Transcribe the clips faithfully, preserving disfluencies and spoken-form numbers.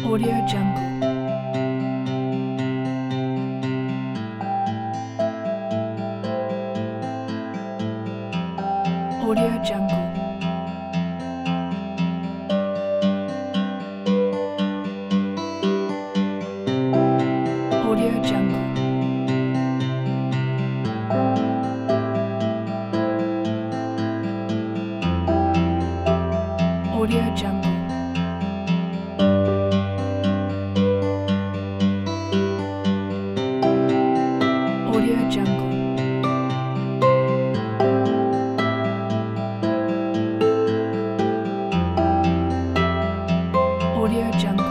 Audio Jungle. Audio Jungle. Audio Jungle. Audio Jungle. Audio Jungle. Audio Jungle.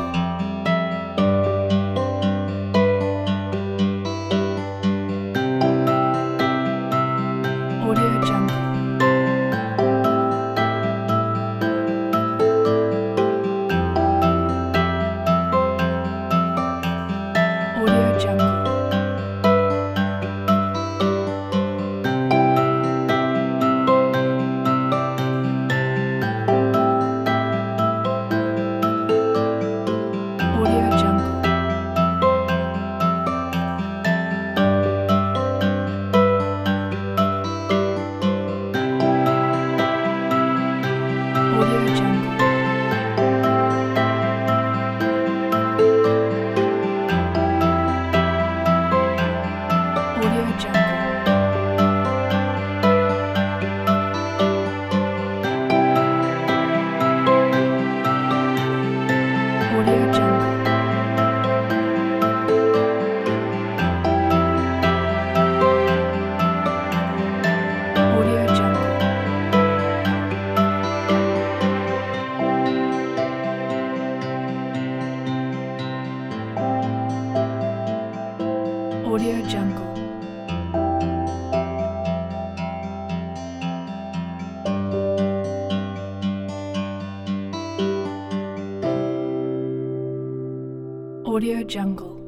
Audio Jungle. Audio Jungle. Audio Jungle. Audio Jungle. Audio Jungle. Audio Jungle. Audio Jungle. Audio Jungle. Audio Jungle.